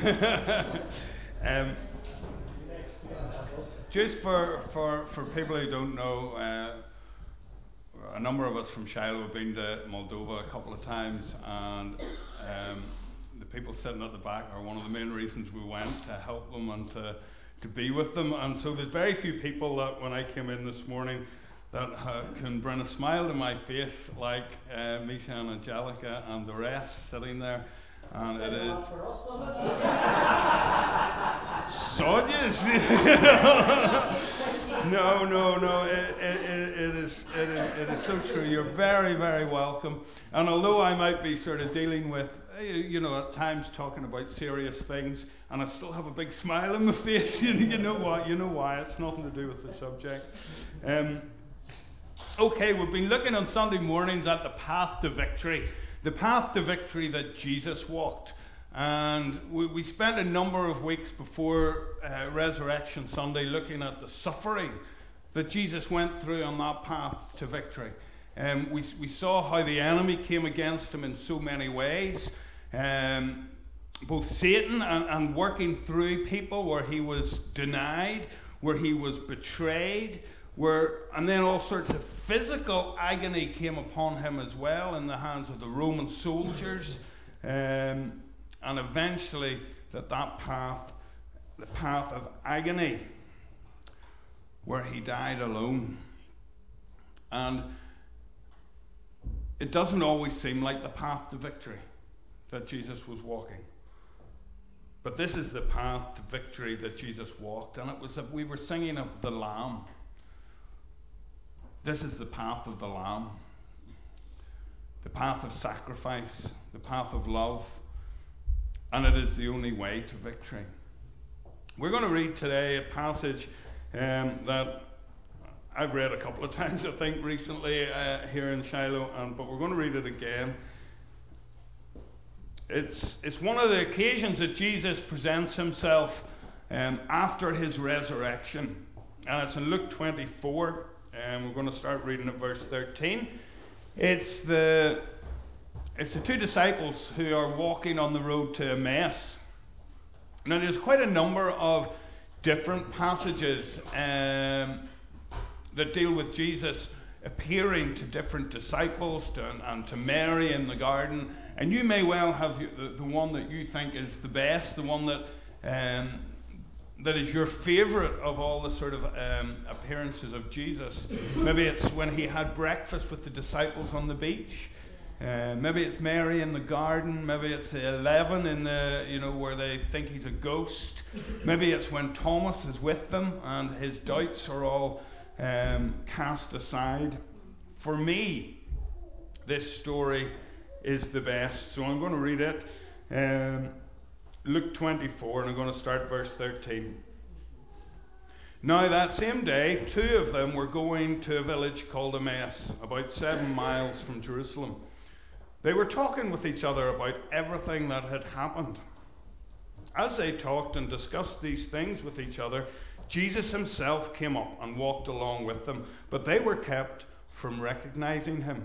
Just for people who don't know, a number of us from Shiloh have been to Moldova a couple of times, and the people sitting at the back are one of the main reasons we went, to help them and to be with them. And so there's very few people that when I came in this morning that can bring a smile to my face like Misha and Angelica and the rest sitting there. And it is Sodges. No. It is so true. You're very, very welcome. And although I might be sort of dealing with, at times talking about serious things, and I still have a big smile on my face, you know what? You know why? It's nothing to do with the subject. Okay, we've been looking on Sunday mornings at the path to victory. The path to victory that Jesus walked. And we spent a number of weeks before Resurrection Sunday looking at the suffering that Jesus went through on that path to victory. We saw how the enemy came against him in so many ways. Both Satan and working through people where he was denied, where he was betrayed, and then all sorts of physical agony came upon him as well in the hands of the Roman soldiers, and eventually that path, the path of agony, where he died alone. And it doesn't always seem like the path to victory that Jesus was walking. But this is the path to victory that Jesus walked, and it was that we were singing of the Lamb. This is the path of the Lamb, the path of sacrifice, the path of love, and it is the only way to victory. We're going to read today a passage that I've read a couple of times, I think, recently here in Shiloh, but we're going to read it again. It's one of the occasions that Jesus presents himself after his resurrection, and it's in Luke 24. We're going to start reading at verse 13. It's the two disciples who are walking on the road to Emmaus. Now, there's quite a number of different passages that deal with Jesus appearing to different disciples and to Mary in the garden. And you may well have the one that you think is the best, the one that is your favourite of all the sort of appearances of Jesus. Maybe it's when he had breakfast with the disciples on the beach. Maybe it's Mary in the garden. Maybe it's the 11 in the, where they think he's a ghost. Maybe it's when Thomas is with them and his doubts are all cast aside. For me, this story is the best. So I'm going to read it. Luke 24, and I'm going to start verse 13. Now that same day, two of them were going to a village called Emmaus, about 7 miles from Jerusalem. They were talking with each other about everything that had happened. As they talked and discussed these things with each other, Jesus himself came up and walked along with them, but they were kept from recognizing him.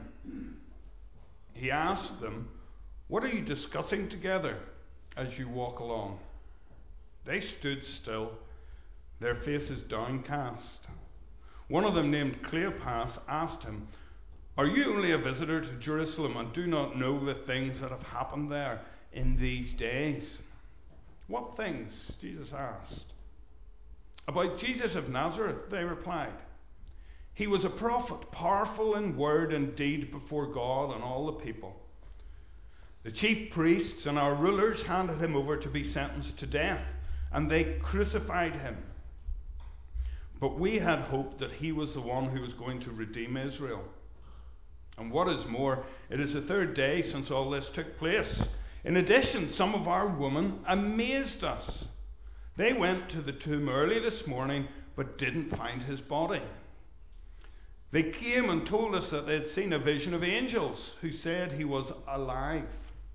He asked them, "What are you discussing together as you walk along?" They stood still, their faces downcast. One of them, named Cleopas, asked him, "Are you only a visitor to Jerusalem and do not know the things that have happened there in these days?" "What things?" Jesus asked. "About Jesus of Nazareth," they replied. "He was a prophet, powerful in word and deed before God and all the people. The chief priests and our rulers handed him over to be sentenced to death, and they crucified him. But we had hoped that he was the one who was going to redeem Israel. And what is more, it is the 3rd day since all this took place. In addition, some of our women amazed us. They went to the tomb early this morning, but didn't find his body. They came and told us that they had seen a vision of angels who said he was alive.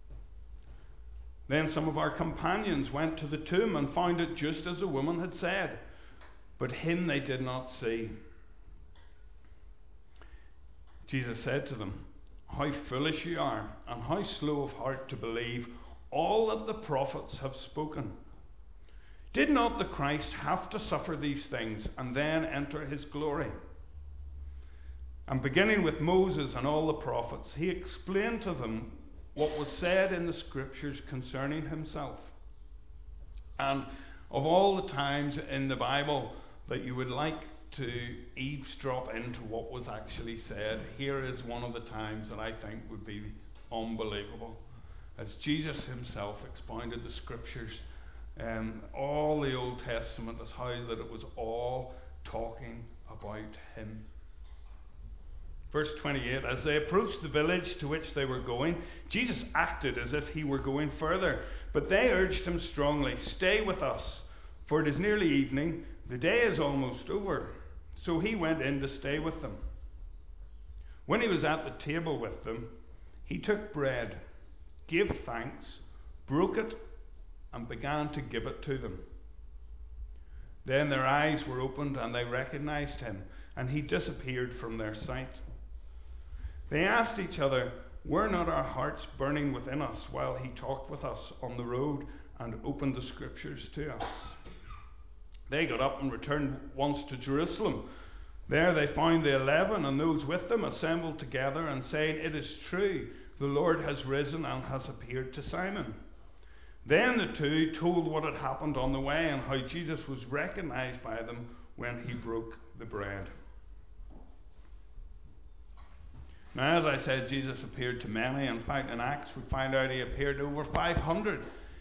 Then some of our companions went to the tomb and found it just as the woman had said, but him they did not see." Jesus said to them, "How foolish you are, and how slow of heart to believe all that the prophets have spoken. Did not the Christ have to suffer these things and then enter his glory? And beginning with Moses and all the prophets, he explained to them what was said in the scriptures concerning himself. And of all the times in the Bible that you would like to eavesdrop into what was actually said, here is one of the times that I think would be unbelievable. As Jesus himself expounded the scriptures, all the Old Testament, as how that it was all talking about him. Verse 28, as they approached the village to which they were going, Jesus acted as if he were going further, but they urged him strongly, "Stay with us, for it is nearly evening, the day is almost over." So he went in to stay with them. When he was at the table with them, he took bread, gave thanks, broke it, and began to give it to them. Then their eyes were opened and they recognized him, and he disappeared from their sight. They asked each other, "Were not our hearts burning within us while he talked with us on the road and opened the scriptures to us?" They got up and returned once to Jerusalem. There they found the 11 and those with them assembled together and saying, "It is true, the Lord has risen and has appeared to Simon." Then the two told what had happened on the way and how Jesus was recognized by them when he broke the bread. Now, as I said, Jesus appeared to many. In fact, in Acts we find out he appeared to over 500.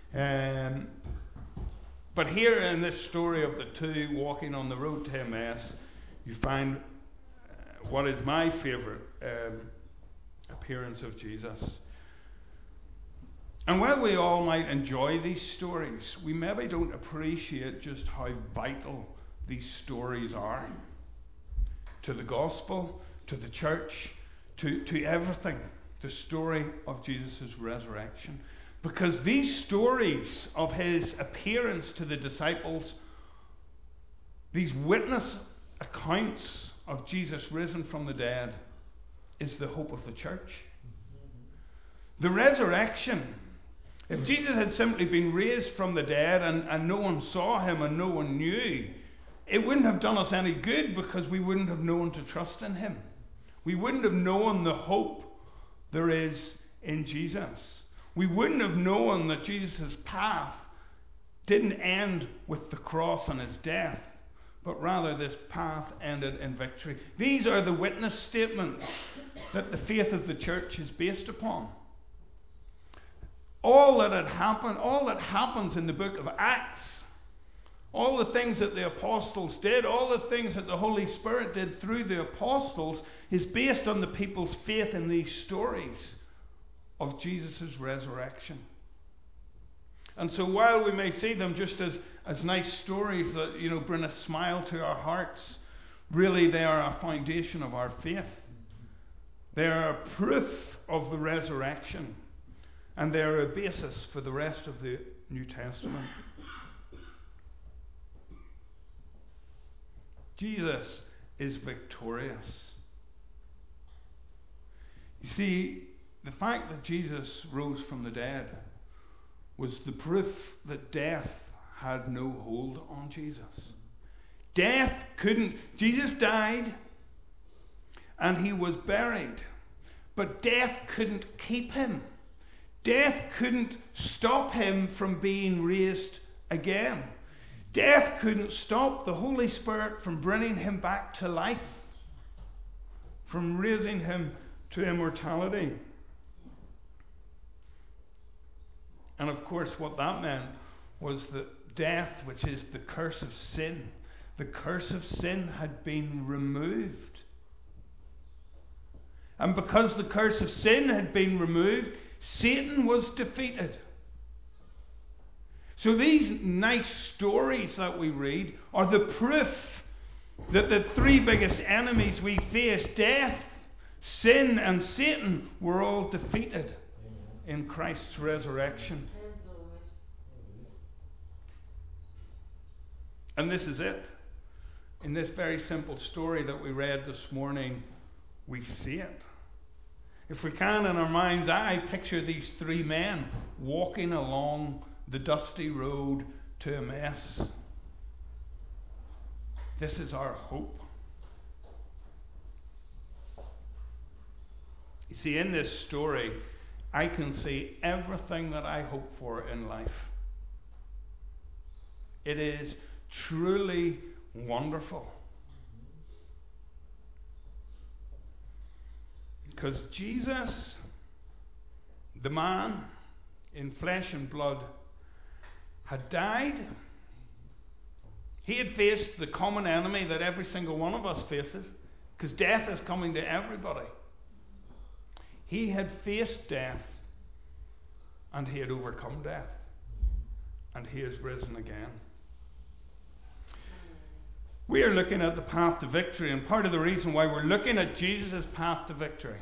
But here in this story of the two walking on the road to Emmaus, you find what is my favourite appearance of Jesus. And while we all might enjoy these stories, we maybe don't appreciate just how vital these stories are to the gospel, to the church, to everything, the story of Jesus' resurrection. Because these stories of his appearance to the disciples, these witness accounts of Jesus risen from the dead, is the hope of the church. The resurrection, if Jesus had simply been raised from the dead and no one saw him and no one knew, it wouldn't have done us any good because we wouldn't have known to trust in him. We wouldn't have known the hope there is in Jesus. We wouldn't have known that Jesus' path didn't end with the cross and his death, but rather this path ended in victory. These are the witness statements that the faith of the church is based upon. All that had happened, all that happens in the book of Acts, all the things that the apostles did, all the things that the Holy Spirit did through the apostles, is based on the people's faith in these stories of Jesus' resurrection. And so while we may see them just as nice stories that bring a smile to our hearts, really they are a foundation of our faith. They are a proof of the resurrection, and they are a basis for the rest of the New Testament. Jesus is victorious. You see, the fact that Jesus rose from the dead was the proof that death had no hold on Jesus. Death couldn't. Jesus died and he was buried, but death couldn't keep him. Death couldn't stop him from being raised again. Death couldn't stop the Holy Spirit from bringing him back to life, from raising him to immortality. And of course, what that meant was that death, which is the curse of sin, the curse of sin had been removed. And because the curse of sin had been removed, Satan was defeated. So these nice stories that we read are the proof that the three biggest enemies we face, death, sin, and Satan, were all defeated in Christ's resurrection. And this is it. In this very simple story that we read this morning, we see it. If we can, in our mind's eye, picture these three men walking along the dusty road to Emmaus. This is our hope. You see, in this story, I can see everything that I hope for in life. It is truly wonderful. Because Jesus, the man in flesh and blood, had died. He had faced the common enemy that every single one of us faces, because death is coming to everybody. He had faced death, and he had overcome death, and he has risen again. We are looking at the path to victory, and part of the reason why we're looking at Jesus' path to victory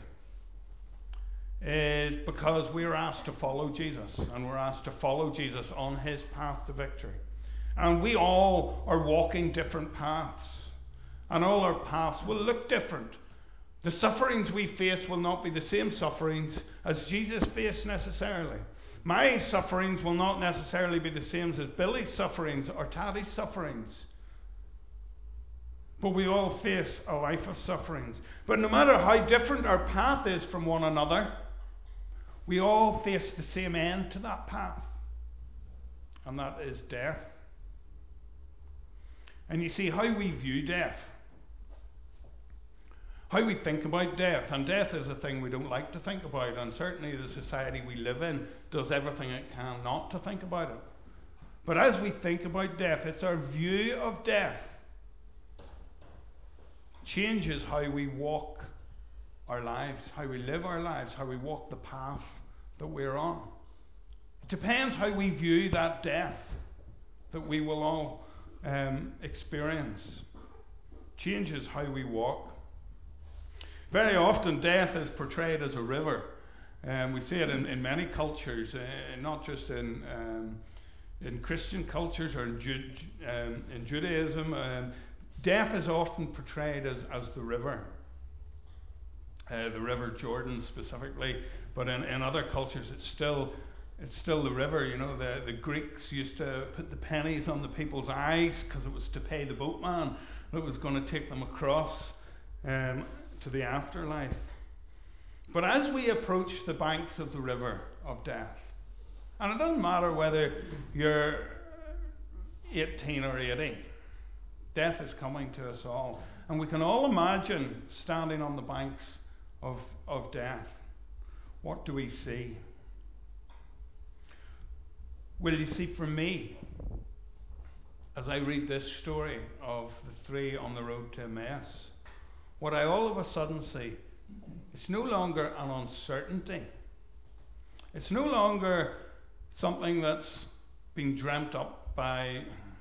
is because we're asked to follow Jesus, and we're asked to follow Jesus on his path to victory. And we all are walking different paths, and all our paths will look different. The sufferings we face will not be the same sufferings as Jesus faced necessarily. My sufferings will not necessarily be the same as Billy's sufferings or Taddy's sufferings. But we all face a life of sufferings. But no matter how different our path is from one another, we all face the same end to that path. And that is death. And you see how we view death, how we think about death. And death is a thing we don't like to think about. And certainly the society we live in does everything it can not to think about it. But as we think about death, it's our view of death changes how we walk our lives, how we live our lives, how we walk the path that we're on. It depends how we view that death that we will all experience. Changes how we walk. Very often death is portrayed as a river. We see it in many cultures, not just in Christian cultures or in Judaism. Death is often portrayed as the river Jordan specifically, but in other cultures it's still the river. You know, the Greeks used to put the pennies on the people's eyes because it was to pay the boatman that was going to take them across to the afterlife. But as we approach the banks of the river of death, and it doesn't matter whether you're 18 or 80, death is coming to us all. And we can all imagine standing on the banks of death. What do we see? Well, you see, for me, as I read this story of the three on the road to Emmaus, what I all of a sudden see, it's no longer an uncertainty. It's no longer something that's been dreamt up by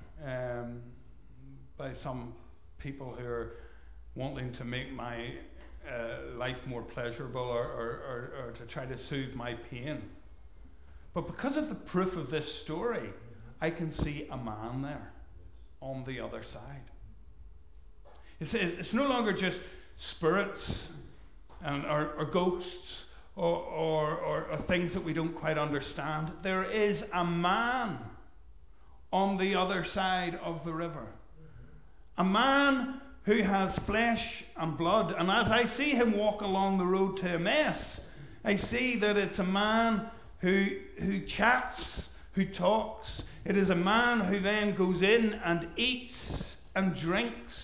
some people who are wanting to make my life more pleasurable or to try to soothe my pain. But because of the proof of this story, I can see a man there on the other side. It's no longer just spirits or ghosts or things that we don't quite understand. There is a man on the other side of the river. A man who has flesh and blood. And as I see him walk along the road to Emmaus, I see that it's a man who chats, who talks. It is a man who then goes in and eats and drinks.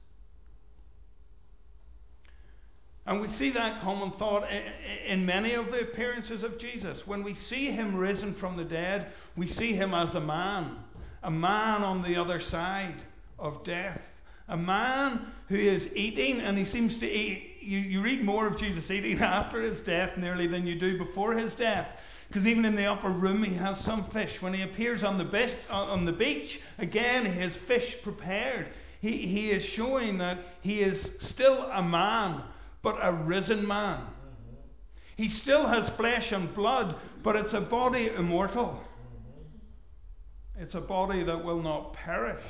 And we see that common thought in many of the appearances of Jesus. When we see him risen from the dead, we see him as a man on the other side of death. A man who is eating, and he seems to eat. You read more of Jesus eating after his death nearly than you do before his death. Because even in the upper room he has some fish. When he appears on the beach, again he has fish prepared. He is showing that he is still a man, but a risen man. He still has flesh and blood, but it's a body immortal. It's a body that will not perish.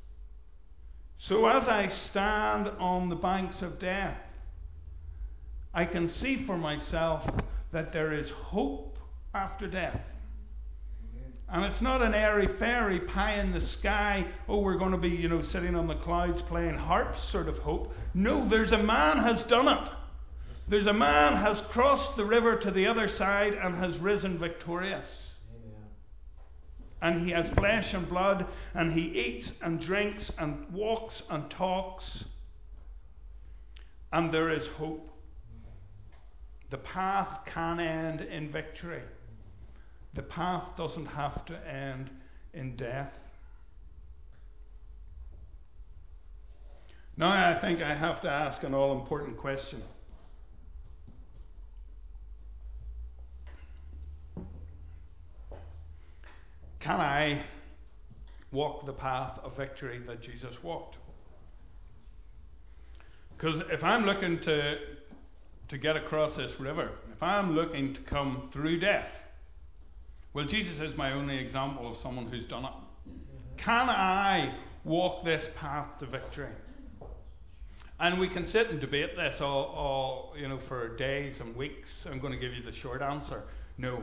So as I stand on the banks of death, I can see for myself that there is hope after death. And it's not an airy-fairy, pie in the sky, oh, we're going to be, sitting on the clouds playing harps sort of hope. No, there's a man has done it. There's a man has crossed the river to the other side and has risen victorious. Amen. And he has flesh and blood, and he eats and drinks and walks and talks. And there is hope. The path can end in victory. The path doesn't have to end in death. Now I think I have to ask an all-important question. Can I walk the path of victory that Jesus walked? Because if I'm looking to get across this river, if I'm looking to come through death, well, Jesus is my only example of someone who's done it. Can I walk this path to victory? And we can sit and debate this all for days and weeks. I'm going to give you the short answer. No.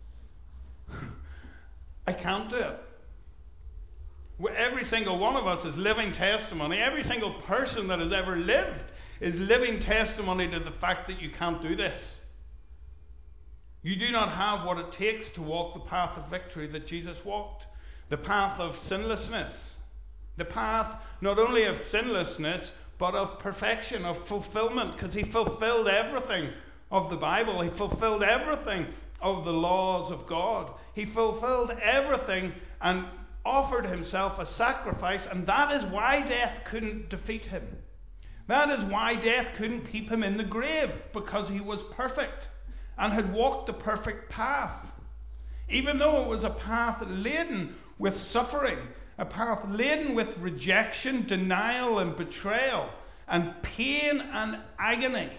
I can't do it. Every single one of us is living testimony. Every single person that has ever lived is living testimony to the fact that you can't do this. You do not have what it takes to walk the path of victory that Jesus walked. The path of sinlessness. The path not only of sinlessness, but of perfection, of fulfillment, because he fulfilled everything of the Bible. He fulfilled everything of the laws of God. He fulfilled everything and offered himself a sacrifice, and that is why death couldn't defeat him. That is why death couldn't keep him in the grave, because he was perfect and had walked the perfect path. Even though it was a path laden with suffering, a path laden with rejection, denial and betrayal, and pain and agony,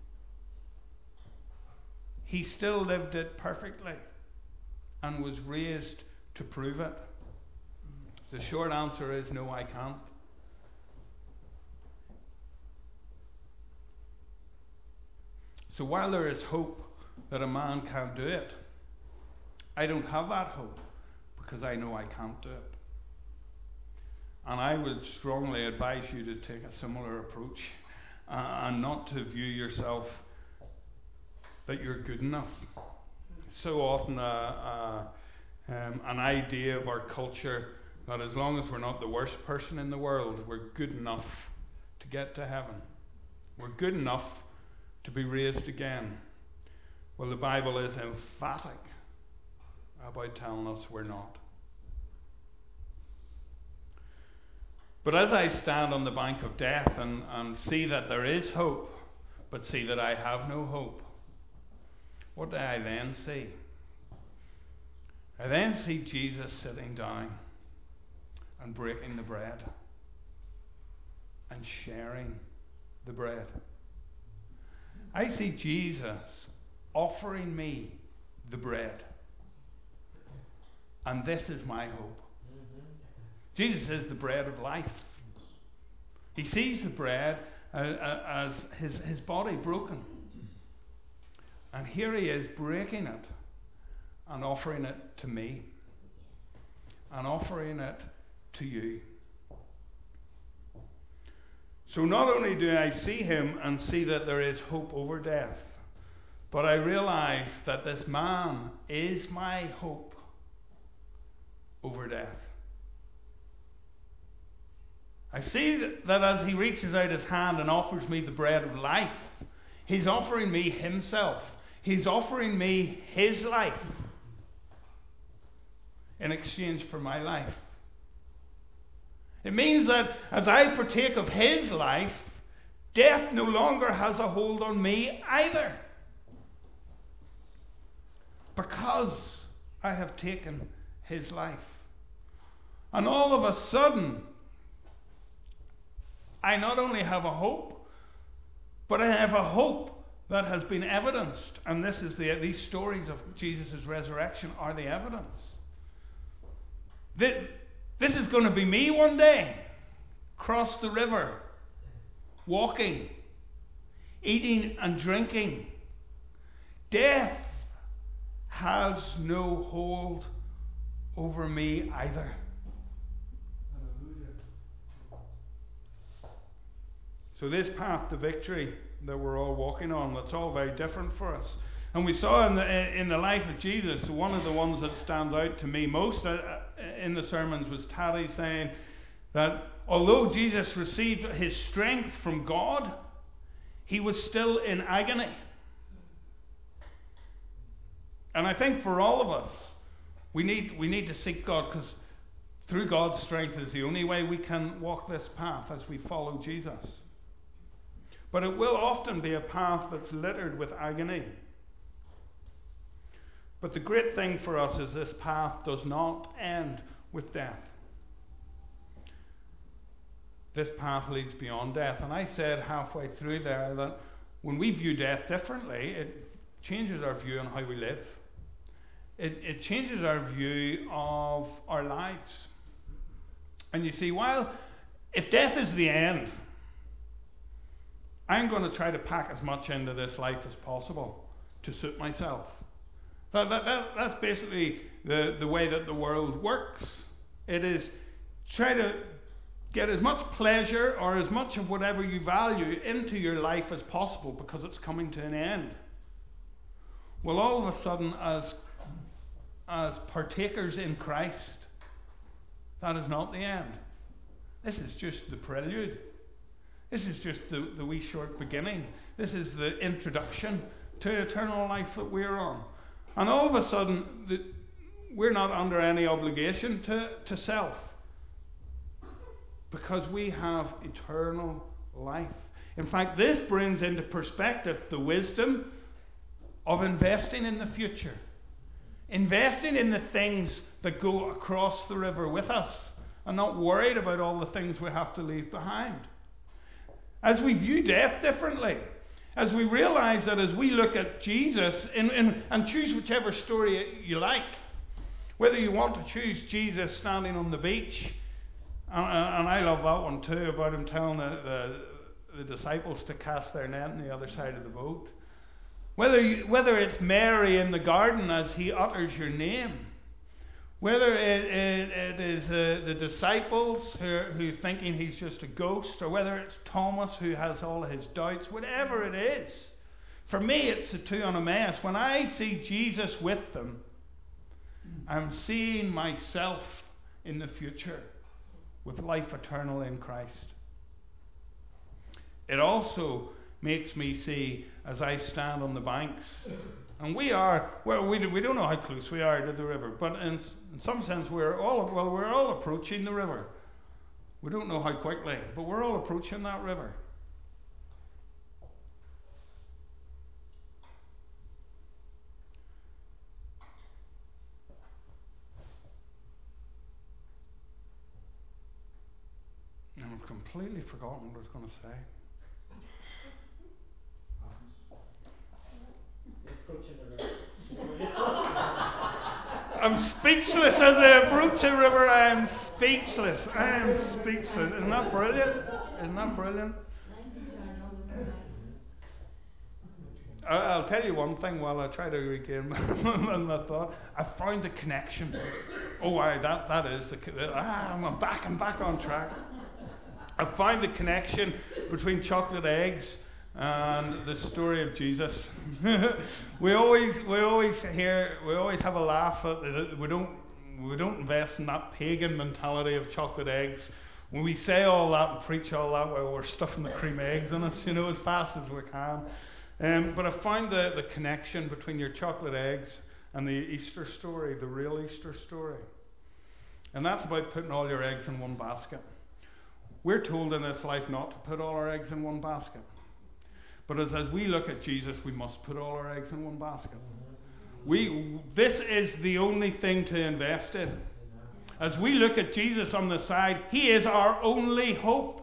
he still lived it perfectly and was raised to prove it. The short answer is no, I can't. So while there is hope that a man can do it, I don't have that hope because I know I can't do it. And I would strongly advise you to take a similar approach and not to view yourself that you're good enough. So often an idea of our culture that as long as we're not the worst person in the world, we're good enough to get to heaven. We're good enough to be raised again. Well, the Bible is emphatic about telling us we're not. But as I stand on the bank of death and see that there is hope, but see that I have no hope, what do I then see? I then see Jesus sitting down and breaking the bread and sharing the bread. I see Jesus offering me the bread. And this is my hope. Jesus is the bread of life. He sees the bread as his body broken. And here he is breaking it and offering it to me and offering it to you. So not only do I see him and see that there is hope over death, but I realize that this man is my hope over death. I see that as he reaches out his hand and offers me the bread of life, he's offering me himself. He's offering me his life in exchange for my life. It means that as I partake of his life, death no longer has a hold on me either. Because I have taken his life. And all of a sudden, I not only have a hope, but I have a hope that has been evidenced. And these stories of Jesus' resurrection are the evidence. This is going to be me one day, cross the river, walking, eating and drinking. Death has no hold over me either. So this path to victory that we're all walking on, that's all very different for us. And we saw in the life of Jesus, one of the ones that stands out to me most in the sermons was Taddy saying that although Jesus received his strength from God, he was still in agony. And I think for all of us, we need to seek God, because through God's strength is the only way we can walk this path as we follow Jesus. But it will often be a path that's littered with agony. But the great thing for us is this path does not end with death. This path leads beyond death. And I said halfway through there that when we view death differently, it changes our view on how we live. It changes our view of our lives. And you see, while if death is the end, I'm going to try to pack as much into this life as possible to suit myself. That's basically the way that the world works. It is try to get as much pleasure or as much of whatever you value into your life as possible because it's coming to an end. Well, all of a sudden, as partakers in Christ, that is not the end. This is just the prelude. This is just the wee short beginning. This is the introduction to eternal life that we're on. And all of a sudden, we're not under any obligation to self, because we have eternal life. In fact, this brings into perspective the wisdom of investing in the future. Investing in the things that go across the river with us, and not worried about all the things we have to leave behind. As we view death differently, as we realize that as we look at Jesus, and choose whichever story you like, whether you want to choose Jesus standing on the beach, and I love that one too, about him telling the disciples to cast their net on the other side of the boat. Whether it's Mary in the garden as he utters your name, whether it is the disciples who thinking he's just a ghost, or whether it's Thomas who has all his doubts, whatever it is. For me, it's the two on Emmaus. When I see Jesus with them, I'm seeing myself in the future with life eternal in Christ. It also makes me see as I stand on the banks. And we don't know how close we are to the river, but in some sense we're all approaching the river. We don't know how quickly, but we're all approaching that river. And I've completely forgotten what I was going to say. I'm speechless as I approach the river. I am speechless. Isn't that brilliant? I'll tell you one thing while I try to regain my thought. I found the connection. That is I'm back on track. I found the connection between chocolate eggs and the story of Jesus. we always have a laugh at we don't invest in that pagan mentality of chocolate eggs. When we say all that and preach all that, well, we're stuffing the cream eggs in us, as fast as we can. But I find the connection between your chocolate eggs and the Easter story, the real Easter story. And that's about putting all your eggs in one basket. We're told in this life not to put all our eggs in one basket. But as we look at Jesus, we must put all our eggs in one basket. This is the only thing to invest in. As we look at Jesus on the side, he is our only hope.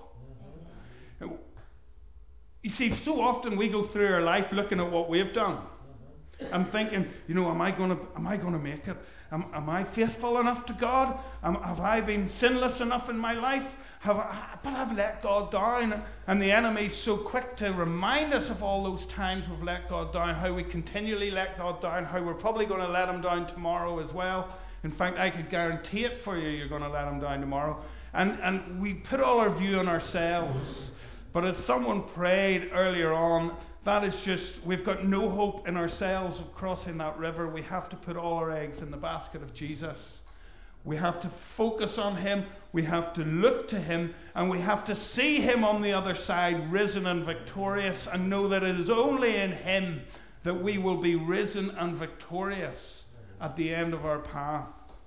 You see, so often we go through our life looking at what we've done and thinking, am I going to make it? Am I faithful enough to God? Have I been sinless enough in my life? have let God down. And the enemy's so quick to remind us of all those times we've let God down, how we continually let God down, how we're probably going to let him down tomorrow as well. In fact, I could guarantee it for you, you're going to let him down tomorrow. And we put all our view on ourselves. But as someone prayed earlier on, that is just, we've got no hope in ourselves of crossing that river. We have to put all our eggs in the basket of Jesus. We have to focus on him. We have to look to him. And we have to see him on the other side, risen and victorious, and know that it is only in him that we will be risen and victorious at the end of our path.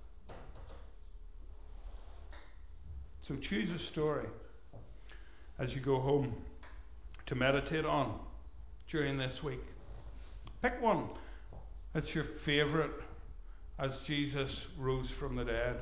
So choose a story as you go home to meditate on during this week. Pick one that's your favourite as Jesus rose from the dead,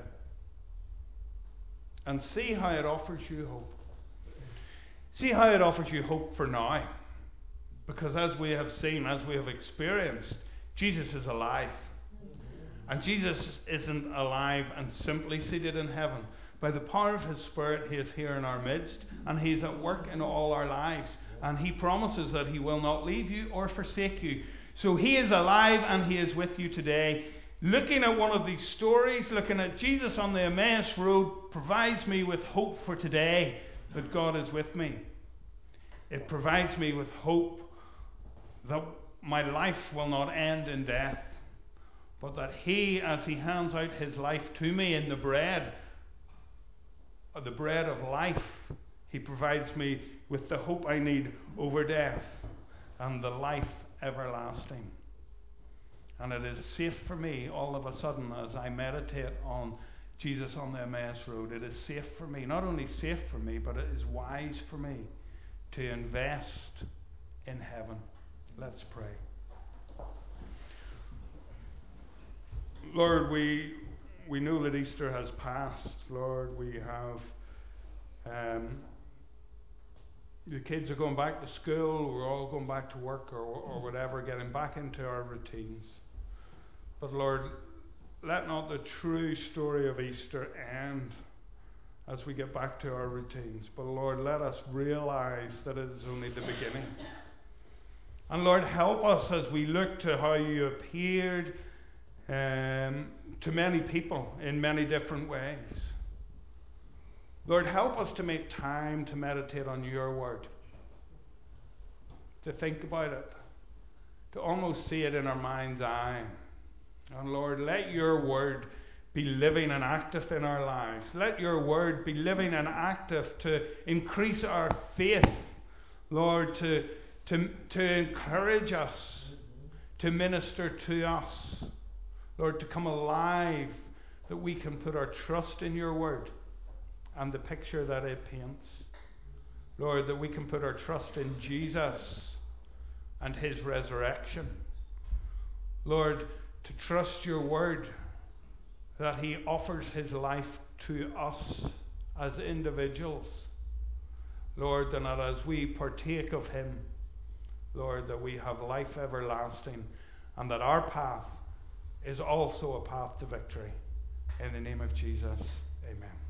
and see how it offers you hope. See how it offers you hope for now. Because as we have seen, as we have experienced, Jesus is alive. And Jesus isn't alive and simply seated in heaven. By the power of his Spirit, he is here in our midst, and he is at work in all our lives. And he promises that he will not leave you or forsake you. So he is alive and he is with you today. Looking at one of these stories, looking at Jesus on the Emmaus Road, provides me with hope for today that God is with me. It provides me with hope that my life will not end in death, but that he, as he hands out his life to me in the bread of life, he provides me with the hope I need over death and the life everlasting. And it is safe for me all of a sudden as I meditate on Jesus on the Emmaus Road. It is safe for me, not only safe for me, but it is wise for me to invest in heaven. Let's pray. Lord, we know that Easter has passed. Lord, we have the kids are going back to school, we're all going back to work or whatever, getting back into our routines. But Lord, let not the true story of Easter end as we get back to our routines. But Lord, let us realize that it is only the beginning. And Lord, help us as we look to how you appeared to many people in many different ways. Lord, help us to make time to meditate on your word, to think about it, to almost see it in our mind's eye. And Lord, let your word be living and active in our lives. Let your word be living and active to increase our faith, Lord, to encourage us, to minister to us, Lord, to come alive, that we can put our trust in your word and the picture that it paints. Lord, that we can put our trust in Jesus and his resurrection. Lord, to trust your word, that he offers his life to us as individuals. Lord, and that as we partake of him, Lord, that we have life everlasting, and that our path is also a path to victory. In the name of Jesus, amen.